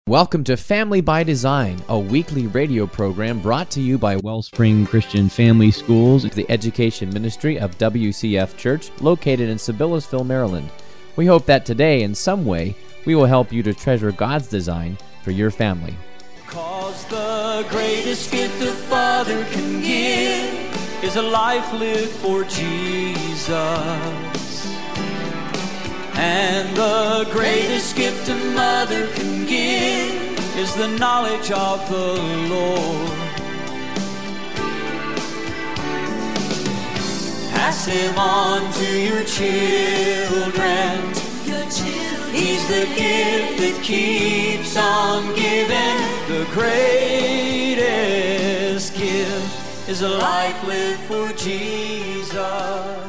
Welcome to Family by Design, a weekly radio program brought to you by Wellspring Christian Family Schools, the education ministry of WCF Church, located in Sibyllesville, Maryland. We hope that today, in some way, we will help you to treasure God's design for your family. 'Cause the greatest gift a father can give is a life lived for Jesus. And the greatest gift a mother can give is the knowledge of the Lord. Pass him on to your children. He's the gift that keeps on giving. The greatest gift is a life lived for Jesus.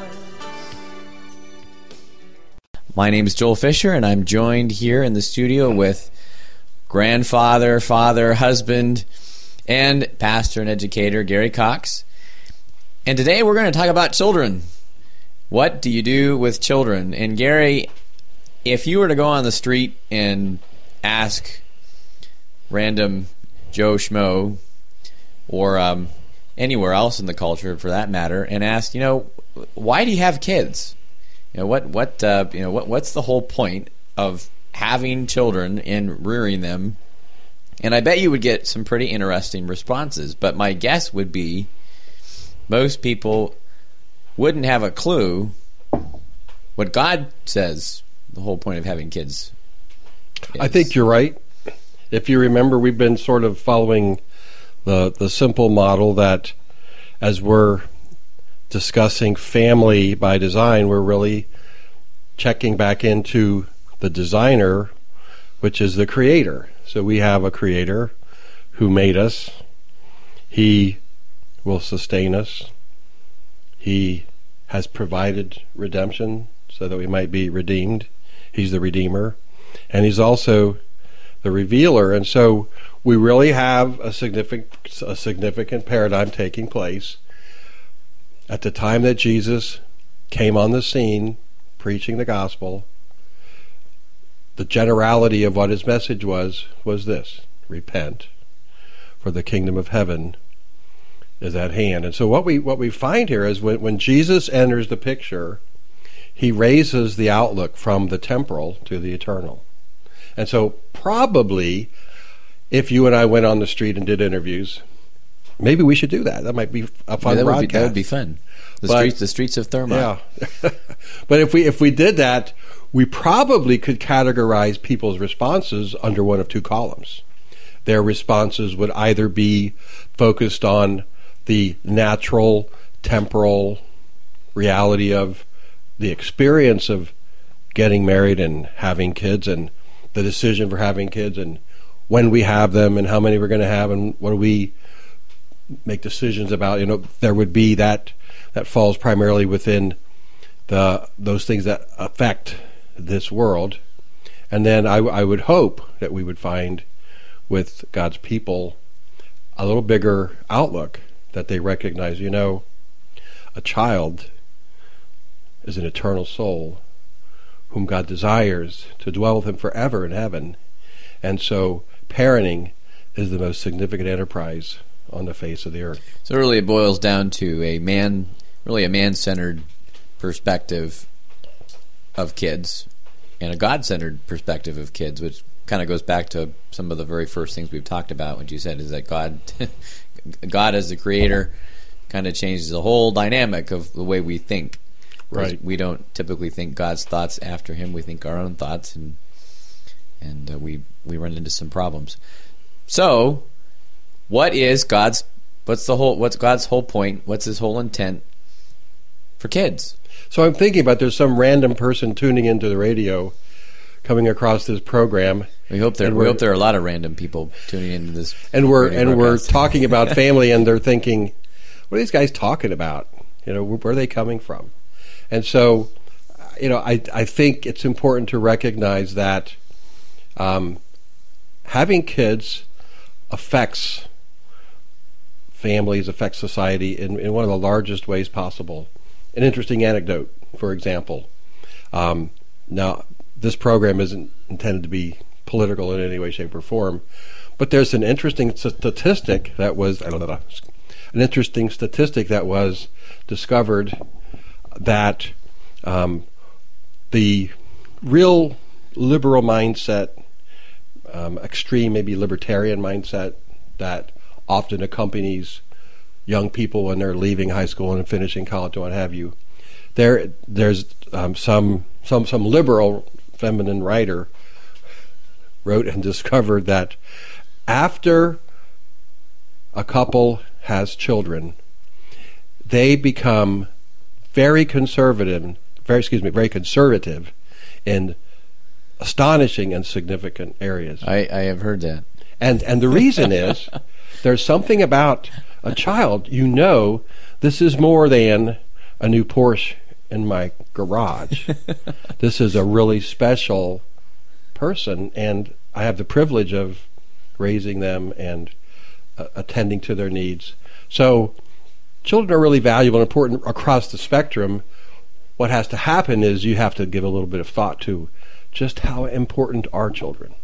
My name is Joel Fisher, and I'm joined here in the studio with grandfather, father, husband, and pastor and educator Gary Cox. And today we're going to talk about children. What do you do with children? And Gary, if you were to go on the street and ask random Joe Schmo, or anywhere else in the culture for that matter, and ask, why do you have kids? What's the whole point of having children and rearing them? And I bet you would get some pretty interesting responses. But my guess would be most people wouldn't have a clue what God says the whole point of having kids is. I think you're right. If you remember, we've been sort of following the simple model that as we're discussing family by design, we're really checking back into the designer, which is the creator. So we have a creator who made us. He will sustain us. He has provided redemption so that we might be redeemed. He's the Redeemer. And he's also the Revealer. And so we really have a significant paradigm taking place. At the time that Jesus came on the scene preaching the gospel, the generality of what his message was this: repent, for the kingdom of heaven is at hand. And so what we find here is when Jesus enters the picture, he raises the outlook from the temporal to the eternal. And so probably if you and I went on the street and did interviews, maybe we should do that. That might be a fun broadcast. That would be fun. The streets of Thermont. Yeah. But if we did that, we probably could categorize people's responses under one of two columns. Their responses would either be focused on the natural, temporal reality of the experience of getting married and having kids, and the decision for having kids, and when we have them, and how many we're going to have, and what do we make decisions about. There would be that falls primarily within those things that affect this world. And then I would hope that we would find with God's people a little bigger outlook, that they recognize, a child is an eternal soul whom God desires to dwell with him forever in heaven. And so parenting is the most significant enterprise on the face of the earth. So really it boils down to a man-centered perspective of kids and a God-centered perspective of kids, which kind of goes back to some of the very first things we've talked about, what you said is that God as the creator kind of changes the whole dynamic of the way we think. Right. We don't typically think God's thoughts after him. We think our own thoughts, and we run into some problems. So what's God's whole point? What's his whole intent for kids? So I'm thinking about there's some random person tuning into the radio, coming across this program. We hope there are a lot of random people tuning into this. And we're talking about family, and they're thinking, what are these guys talking about? Where are they coming from? And so, I think it's important to recognize that having kids affects families, affects society in one of the largest ways possible. An interesting anecdote, for example. Now, this program isn't intended to be political in any way, shape, or form. But there's an interesting statistic that was discovered that the real liberal mindset, extreme, maybe libertarian mindset that often accompanies young people when they're leaving high school and finishing college and what have you. There's some liberal feminine writer wrote and discovered that after a couple has children, they become very conservative in astonishing and significant areas. I have heard that. And the reason is there's something about a child, this is more than a new Porsche in my garage. This is a really special person, and I have the privilege of raising them and attending to their needs. So children are really valuable and important across the spectrum. What has to happen is you have to give a little bit of thought to just how important are children.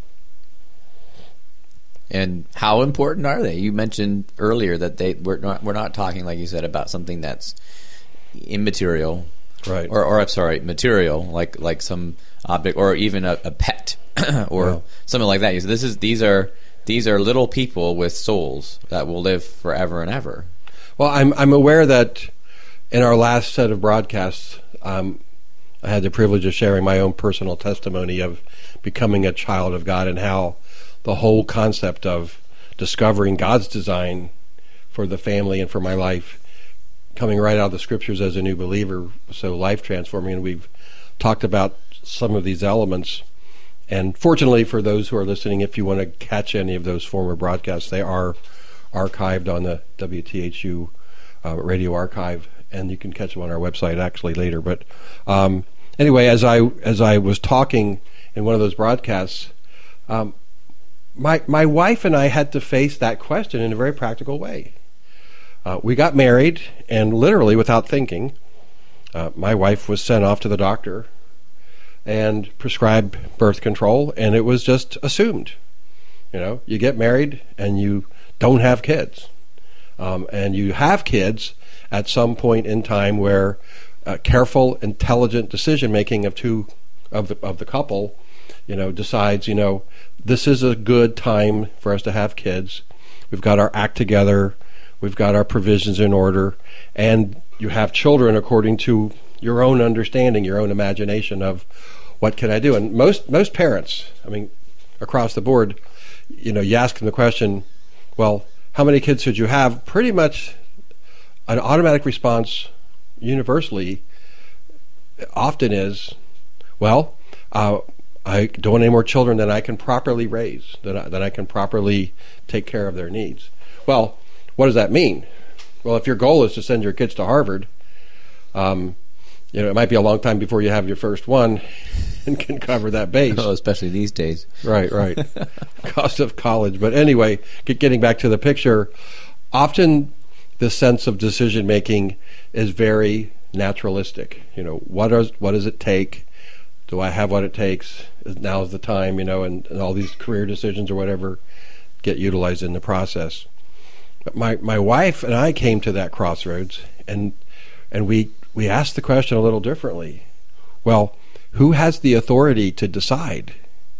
And how important are they? You mentioned earlier that we're not talking, like you said, about something that's immaterial, right? Or material, like some object, or even a pet, or something like that. These are little people with souls that will live forever and ever. Well, I'm aware that in our last set of broadcasts, I had the privilege of sharing my own personal testimony of becoming a child of God and how the whole concept of discovering God's design for the family and for my life, coming right out of the scriptures as a new believer, so life transforming. And we've talked about some of these elements. And fortunately for those who are listening, if you want to catch any of those former broadcasts, they are archived on the WTHU radio archive, and you can catch them on our website actually later. But anyway, as I was talking in one of those broadcasts, my wife and I had to face that question in a very practical way. We got married, and literally without thinking, my wife was sent off to the doctor and prescribed birth control, and it was just assumed. You get married and you don't have kids. And you have kids at some point in time where careful, intelligent decision-making of the couple, decides, this is a good time for us to have kids. We've got our act together. We've got our provisions in order. And you have children according to your own understanding, your own imagination of what can I do. And most parents, across the board, you ask them the question, well, how many kids should you have? Pretty much an automatic response universally often is, well, I don't want any more children than I can properly raise, that I can properly take care of their needs. Well, what does that mean? Well, if your goal is to send your kids to Harvard, it might be a long time before you have your first one and can cover that base. Oh, especially these days. Right. Cost of college. But anyway, getting back to the picture, often the sense of decision making is very naturalistic. What does it take? Do I have what it takes? Now's the time, and all these career decisions or whatever get utilized in the process. But my wife and I came to that crossroads, and we asked the question a little differently. Well, who has the authority to decide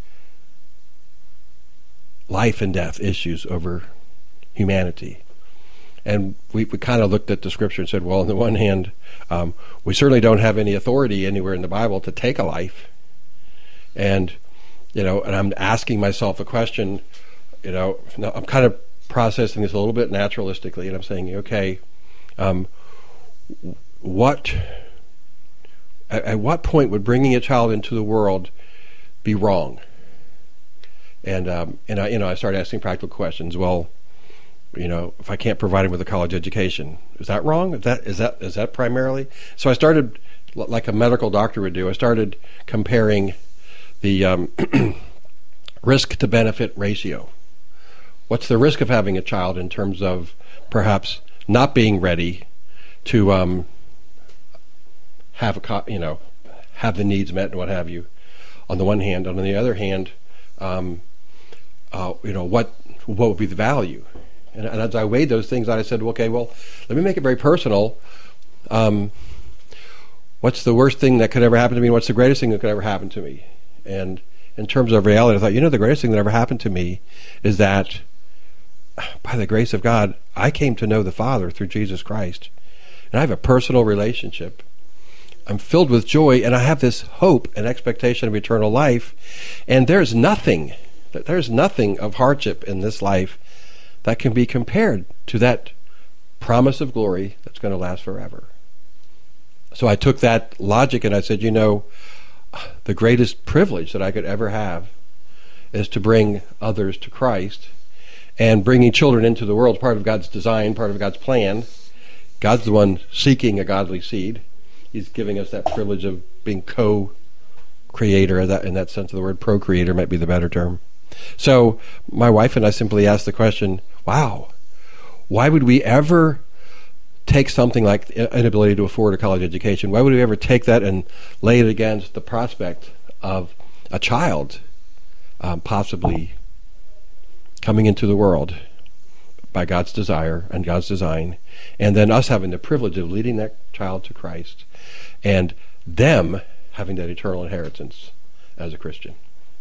life and death issues over humanity? And we kind of looked at the scripture and said, well, on the one hand, we certainly don't have any authority anywhere in the Bible to take a life. And, and I'm asking myself a question, now I'm kind of processing this a little bit naturalistically, and I'm saying, okay, at what point would bringing a child into the world be wrong? And I started asking practical questions. Well, if I can't provide him with a college education, is that wrong? Is that primarily? So I started, like a medical doctor would do, I started comparing the risk to benefit ratio. What's the risk of having a child in terms of perhaps not being ready to have the needs met and what have you, on the one hand. On the other hand, what would be the value? And as I weighed those things, I said, okay, well, let me make it very personal. What's the worst thing that could ever happen to me? And what's the greatest thing that could ever happen to me? And in terms of reality, I thought, the greatest thing that ever happened to me is that by the grace of God, I came to know the Father through Jesus Christ. And I have a personal relationship. I'm filled with joy, and I have this hope and expectation of eternal life. And there's nothing of hardship in this life that can be compared to that promise of glory that's going to last forever. So I took that logic and I said, the greatest privilege that I could ever have is to bring others to Christ. And bringing children into the world is part of God's design, part of God's plan. God's the one seeking a godly seed. He's giving us that privilege of being co-creator. In that sense of the word, procreator might be the better term. So my wife and I simply asked the question, wow, why would we ever take something like inability to afford a college education? Why would we ever take that and lay it against the prospect of a child possibly coming into the world by God's desire and God's design, and then us having the privilege of leading that child to Christ and them having that eternal inheritance as a Christian?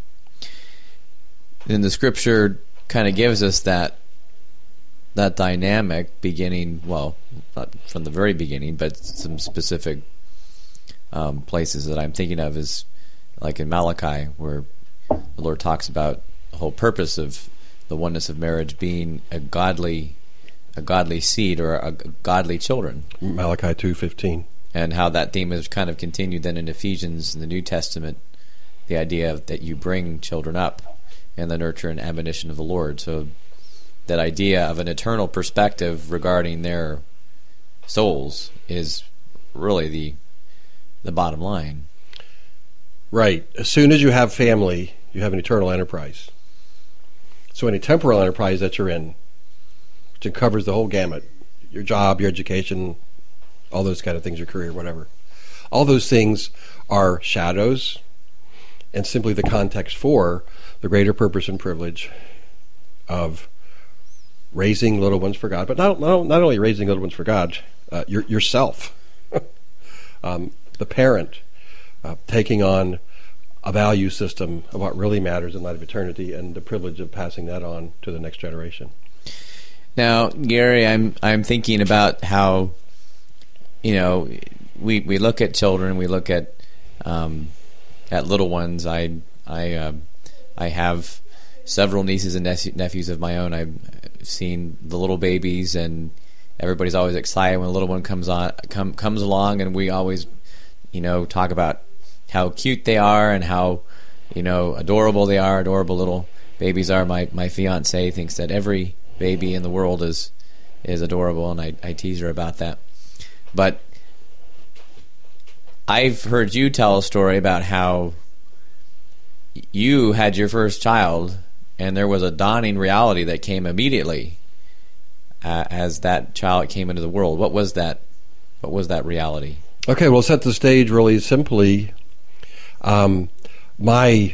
And the Scripture kind of gives us that dynamic beginning, well, not from the very beginning, but some specific places that I'm thinking of is like in Malachi, where the Lord talks about the whole purpose of the oneness of marriage being a godly seed or a godly children. Malachi 2:15. And how that theme is kind of continued then in Ephesians in the New Testament, the idea that you bring children up in the nurture and admonition of the Lord. So that idea of an eternal perspective regarding their souls is really the bottom line. Right. As soon as you have family, you have an eternal enterprise. So any temporal enterprise that you're in, which covers the whole gamut, your job, your education, all those kind of things, your career, whatever, all those things are shadows and simply the context for the greater purpose and privilege of raising little ones for God, but not only raising little ones for God, yourself, the parent, taking on a value system of what really matters in light of eternity, and the privilege of passing that on to the next generation. Now, Gary, I'm thinking about how we look at children, we look at little ones. I have several nieces and nephews of my own. I've seen the little babies, and everybody's always excited when a little one comes along, and we always, talk about how cute they are and how, adorable they are. Adorable little babies are. My fiance thinks that every baby in the world is adorable, and I tease her about that. But I've heard you tell a story about how you had your first child, and there was a dawning reality that came immediately as that child came into the world. What was that reality? Okay, well, set the stage really simply. My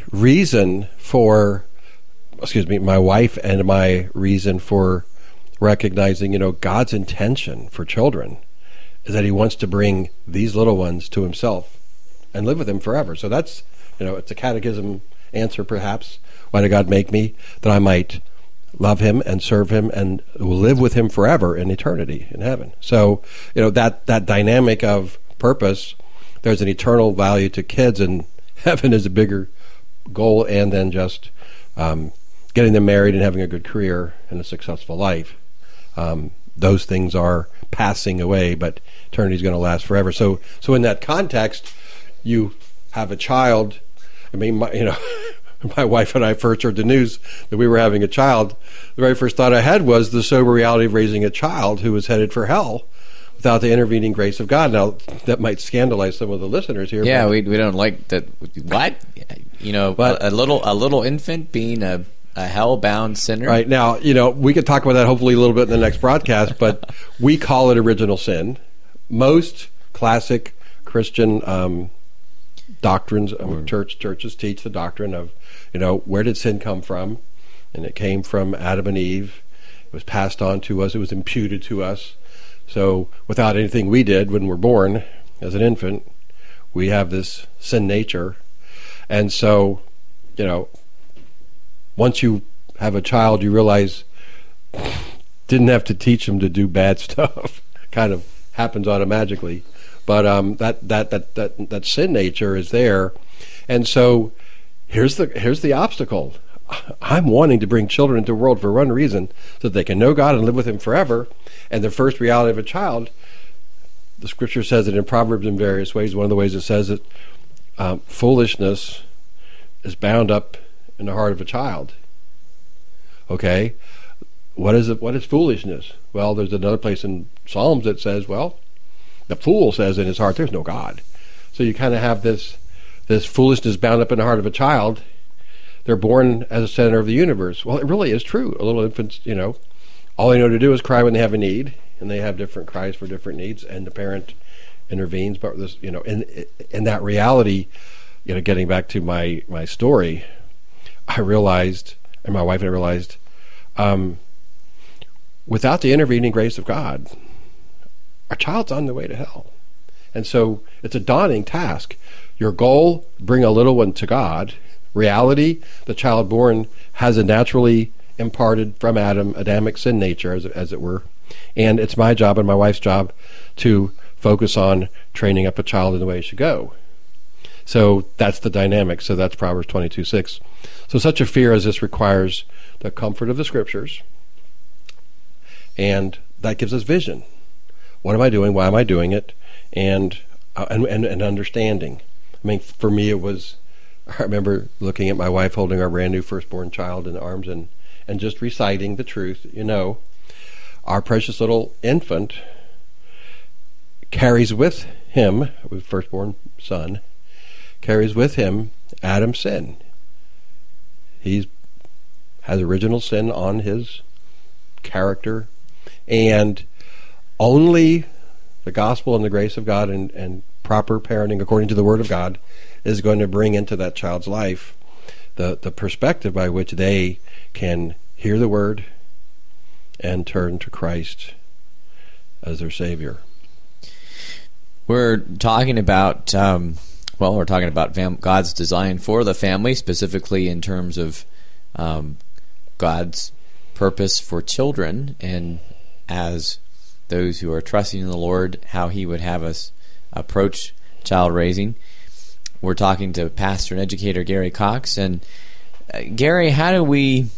wife and my reason for recognizing, God's intention for children is that He wants to bring these little ones to Himself and live with Him forever. So that's, it's a catechism answer perhaps. Why did God make me? That I might love Him and serve Him and live with Him forever in eternity in heaven. So, that dynamic of purpose, there's an eternal value to kids, and heaven is a bigger goal, and then just getting them married and having a good career and a successful life. Those things are passing away, but eternity is going to last forever. So in that context, you have a child. I mean, my wife and I first heard the news that we were having a child. The very first thought I had was the sober reality of raising a child who was headed for hell without the intervening grace of God. Now, that might scandalize some of the listeners here. Yeah, we don't like that. What? But a little infant being a hell-bound sinner? Right. Now, we could talk about that hopefully a little bit in the next broadcast, but we call it original sin. Most classic Christian doctrines. Churches teach the doctrine of, where did sin come from? And it came from Adam and Eve. It was passed on to us. It was imputed to us. So without anything we did when we're born as an infant, we have this sin nature. And so, once you have a child, you realize didn't have to teach them to do bad stuff. Kind of happens automatically. But that sin nature is there. And so here's the obstacle. I'm wanting to bring children into the world for one reason, so that they can know God and live with Him forever. And the first reality of a child, the Scripture says it in Proverbs in various ways. One of the ways it says it, foolishness is bound up in the heart of a child. Okay, what is it? What is foolishness? Well, there's another place in Psalms that says, well, the fool says in his heart, there's no God. So you kind of have this foolishness bound up in the heart of a child. They're born as a center of the universe. Well, it really is true. A little infants, all they know to do is cry when they have a need, and they have different cries for different needs, and the parent intervenes. But this, in that reality, getting back to my story, I realized, and my wife and I realized, without the intervening grace of God, our child's on the way to hell. And so it's a daunting task. Your goal, bring a little one to God. Reality, the child born has a naturally imparted from Adam, Adamic sin nature, as it were. And it's my job and my wife's job to focus on training up a child in the way it should go. So that's the dynamic. So that's Proverbs 22:6. So such a fear as this requires the comfort of the Scriptures, and that gives us vision. What am I doing? Why am I doing it? And understanding. I mean, for me, it was, I remember looking at my wife holding our brand new firstborn child in the arms and just reciting the truth. Our precious little infant carries with him, with firstborn son, carries with him Adam's sin. He has original sin on his character, and only the gospel and the grace of God and proper parenting according to the Word of God is going to bring into that child's life the perspective by which they can hear the Word and turn to Christ as their Savior. We're talking about God's design for the family, specifically in terms of God's purpose for children, and as those who are trusting in the Lord, how He would have us approach child raising. We're talking to pastor and educator Gary Cox. And Gary, how do we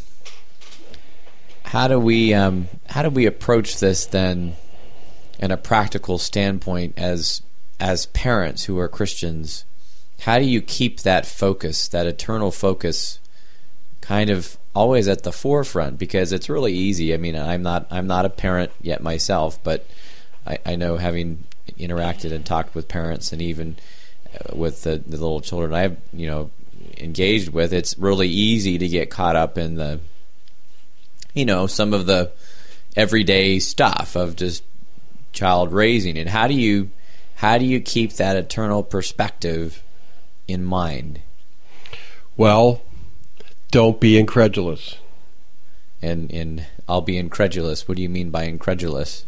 approach this then in a practical standpoint as parents who are Christians? How do you keep that focus, that eternal focus, kind of always at the forefront? Because it's really easy. I mean, I'm not a parent yet myself, but I know, having interacted and talked with parents, and even with the little children I've engaged with, it's really easy to get caught up in the some of the everyday stuff of just child raising. And how do you keep that eternal perspective in mind? Well, don't be incredulous. And I'll be incredulous. What do you mean by incredulous?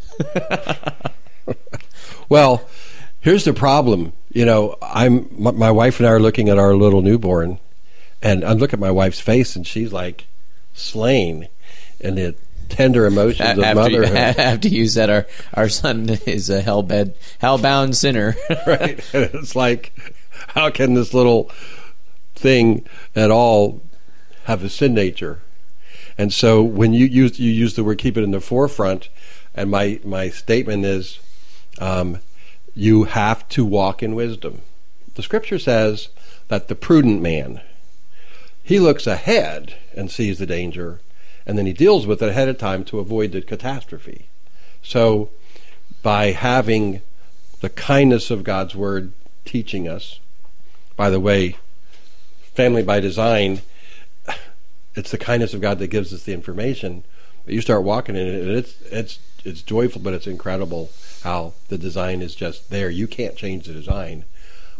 Well, here's the problem. My wife and I are looking at our little newborn, and I look at my wife's face, and she's like slain in the tender emotions of motherhood. After you said our son is a hell-bound sinner. Right. It's like, how can this little thing at all have a sin nature? And so when you use the word keep it in the forefront, and my statement is, you have to walk in wisdom. The Scripture says that the prudent man, he looks ahead and sees the danger, and then he deals with it ahead of time to avoid the catastrophe. So by having the kindness of God's Word teaching us, by the way, family by design, it's the kindness of God that gives us the information. But you start walking in it, and it's joyful, but it's incredible how the design is just there. You can't change the design,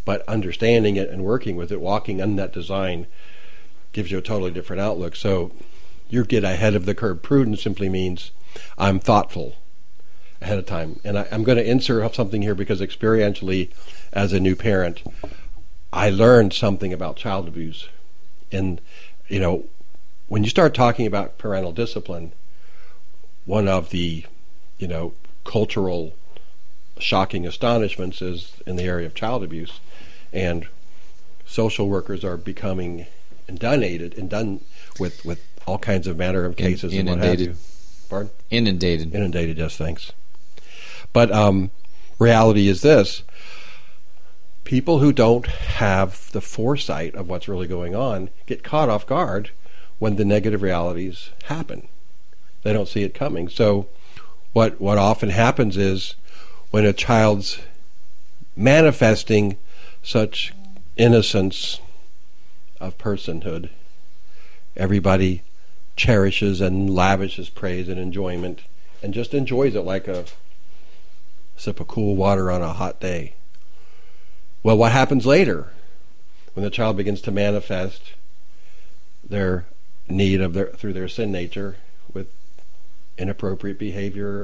But understanding it and working with it, walking on that design, gives you a totally different outlook. So you get ahead of the curve. Prudent simply means I'm thoughtful ahead of time. And I'm going to insert something here because experientially, as a new parent, I learned something about child abuse. And, when you start talking about parental discipline, one of the, cultural shocking astonishments is in the area of child abuse. And social workers are becoming inundated and done with all kinds of manner of cases and what have you. Pardon? Inundated, yes, thanks. But reality is this. People who don't have the foresight of what's really going on get caught off guard when the negative realities happen. They don't see it coming. So what often happens is when a child's manifesting such innocence of personhood, everybody cherishes and lavishes praise and enjoyment and just enjoys it like a sip of cool water on a hot day. Well, what happens later when the child begins to manifest their need through their sin nature with inappropriate behavior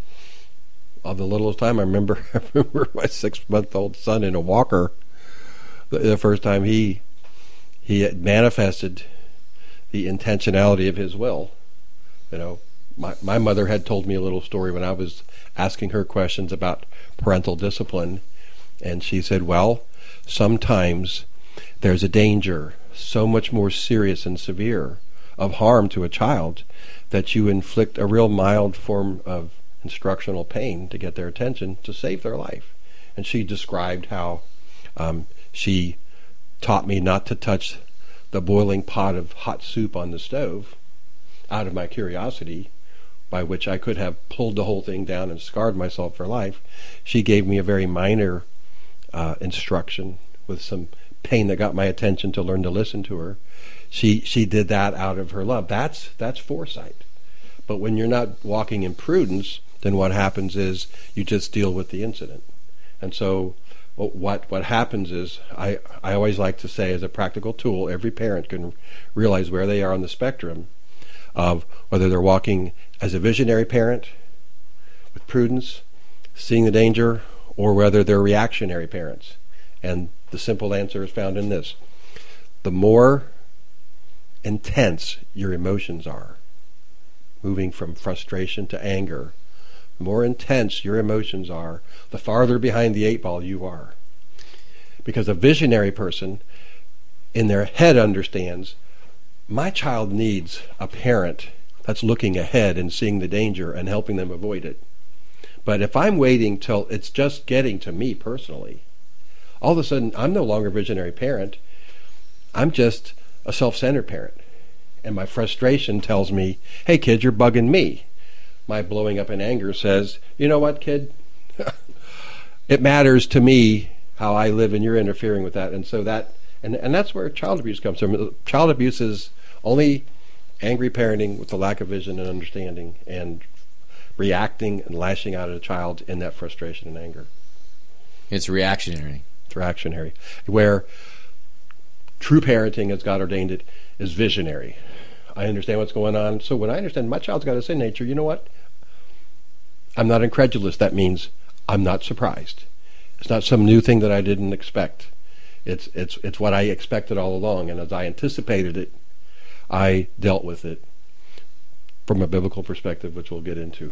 of the littlest time? I remember my 6-month-old son in a walker. The first time he had manifested the intentionality of his will. My mother had told me a little story when I was asking her questions about parental discipline, and she said, well, sometimes there's a danger so much more serious and severe of harm to a child that you inflict a real mild form of instructional pain to get their attention to save their life. And she described how she taught me not to touch the boiling pot of hot soup on the stove out of my curiosity, by which I could have pulled the whole thing down and scarred myself for life. She gave me a very minor instruction with some pain that got my attention to learn to listen to her. She did that out of her love. That's foresight. But when you're not walking in prudence, then what happens is you just deal with the incident. And so what happens is, I always like to say, as a practical tool, every parent can realize where they are on the spectrum of whether they're walking as a visionary parent with prudence, seeing the danger, or whether they're reactionary parents. And the simple answer is found in this. The more intense your emotions are, moving from frustration to anger, the more intense your emotions are, the farther behind the 8 ball you are. Because a visionary person in their head understands, my child needs a parent that's looking ahead and seeing the danger and helping them avoid it. But if I'm waiting till it's just getting to me personally, all of a sudden I'm no longer a visionary parent. I'm just a self-centered parent. And my frustration tells me, hey kid, you're bugging me. My blowing up in anger says, you know what, kid? It matters to me how I live and you're interfering with that. And so and that's where child abuse comes from. Child abuse is only angry parenting with a lack of vision and understanding and reacting and lashing out at a child in that frustration and anger. It's reactionary. It's reactionary. Where true parenting, as God ordained it, is visionary. I understand what's going on. So when I understand my child's got a sin nature, you know what? I'm not incredulous. That means I'm not surprised. It's not some new thing that I didn't expect. It's what I expected all along. And as I anticipated it, I dealt with it from a biblical perspective, which we'll get into.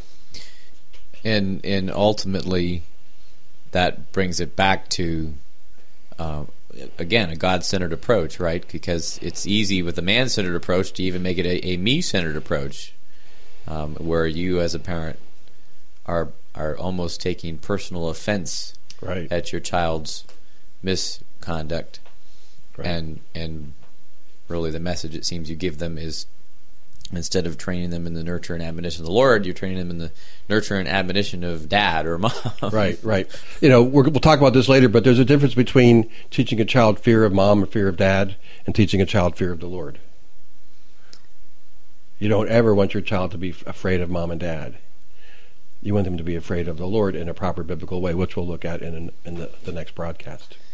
And ultimately, that brings it back to, again, a God-centered approach, right? Because it's easy with a man-centered approach to even make it a me-centered approach, where you as a parent are almost taking personal offense right. at your child's misconduct. Right. And really the message it seems you give them is, instead of training them in the nurture and admonition of the Lord, you're training them in the nurture and admonition of dad or mom. Right. We'll talk about this later, but there's a difference between teaching a child fear of mom or fear of dad and teaching a child fear of the Lord. You don't ever want your child to be afraid of mom and dad. You want them to be afraid of the Lord in a proper biblical way, which we'll look at in the next broadcast.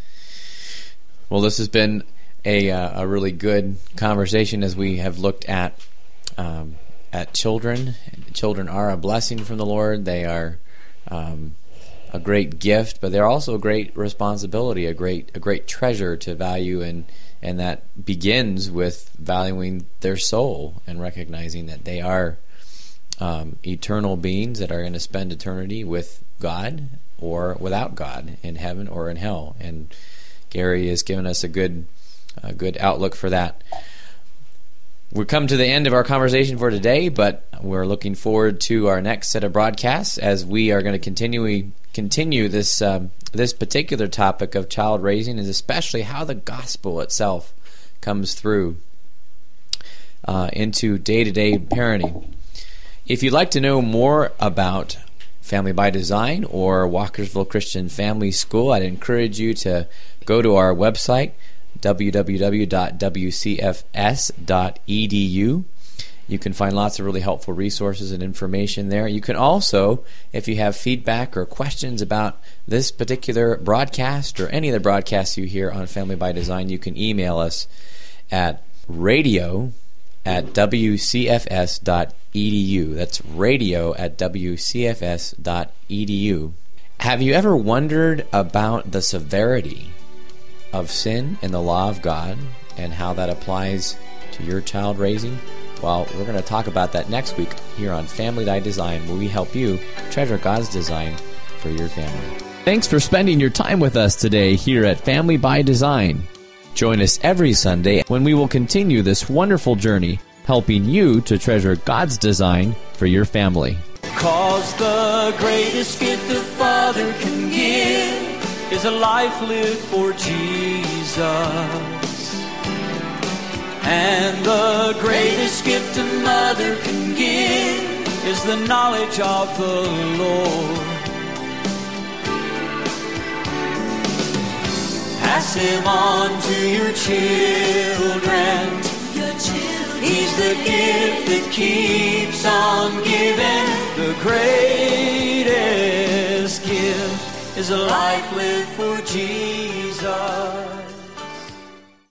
Well, this has been a really good conversation as we have looked at children. Children are a blessing from the Lord. They are a great gift, but they're also a great responsibility, a great treasure to value, and that begins with valuing their soul and recognizing that they are eternal beings that are going to spend eternity with God or without God, in heaven or in hell. And Gary has given us a good outlook for that. We've come to the end of our conversation for today, but we're looking forward to our next set of broadcasts as we are going to continue this particular topic of child raising, and especially how the gospel itself comes through into day-to-day parenting. If you'd like to know more about Family by Design or Walkersville Christian Family School, I'd encourage you to go to our website, www.wcfs.edu. You can find lots of really helpful resources and information there. You can also, if you have feedback or questions about this particular broadcast or any other broadcasts you hear on Family by Design, you can email us at radio@wcfs.edu. That's radio@wcfs.edu. Have you ever wondered about the severity of sin in the law of God and how that applies to your child raising? Well, we're going to talk about that next week here on Family by Design, where we help you treasure God's design for your family. Thanks for spending your time with us today here at Family by Design. Join us every Sunday when we will continue this wonderful journey, helping you to treasure God's design for your family. 'Cause the greatest gift a father can give is a life lived for Jesus. And the greatest gift a mother can give is the knowledge of the Lord. Pass him on to your children. He's the gift that keeps on giving. The greatest gift is a life lived for Jesus.